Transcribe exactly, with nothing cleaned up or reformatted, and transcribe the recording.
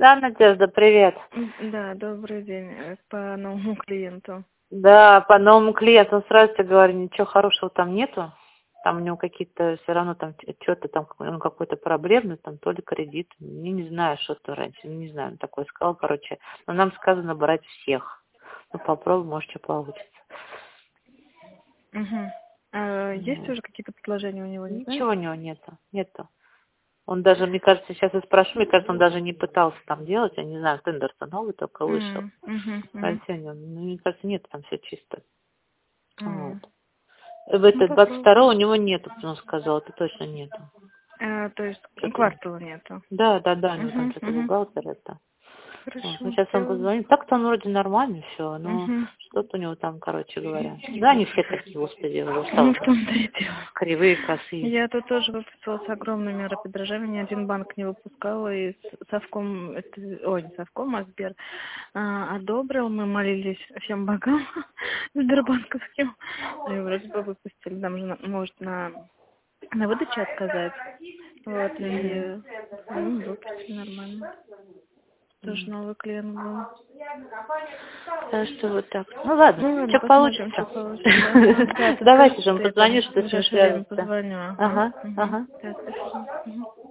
Да, Надежда, привет. М, Да, добрый день. э, По новому клиенту. Да, по новому клиенту сразу тебе говорю, ничего хорошего там нету. Там у него какие-то, все равно там что-то там, он какой-то проблемный, там то ли кредит, я не знаю, что то раньше, не знаю, он такой сказал, короче. Но нам сказано брать всех. Ну, попробуй, может, что получится. Угу. А есть Вот. уже какие-то предложения у него, не Ничего знаете? у него нету, нету. Он даже, мне кажется, сейчас я спрошу, мне кажется, он даже не пытался там делать, я не знаю, тендер-то новый только вышел. М, мгм, мгм. Арсений, ну, мне кажется, нет, там все чисто. Вот. М. В Ну, этот двадцать попробуй. второго у него нету, он сказал, это точно нету. А, то есть Что-то. квартала нету. Да, да, да, у него там Угу, что-то угу. бухгалтер это. Вот. Ну, Хорошо, сейчас он сделаем. позвонит. Так-то он вроде нормальный все, но Угу. что-то у него там, короче говоря. Да, они все такие, господи, я уже устала. Ну, в том-то и дело. Кривые, косые. Я тут тоже выпустила с огромной мерой подражания. Ни один банк не выпускал. И с- совком, это, ой, не совком, а Сбер а, одобрил. Мы молились всем богам сбербанковским. И вроде бы выпустили. Там же на- может на, на выдаче отказать. Вот, Мгм. и ну, выпустили нормально. Тоже Мгм. новый клиент был. Так что вот так. Ну ладно, Ну ладно, что посмотрим, получится. что получится. Ага. Да, ты скажи, Давайте же, он что я позвонит, там что в с ним ближайшее время связаться. позвоню. Ага. Ага, Угу. ага. Да, спасибо. Мгм.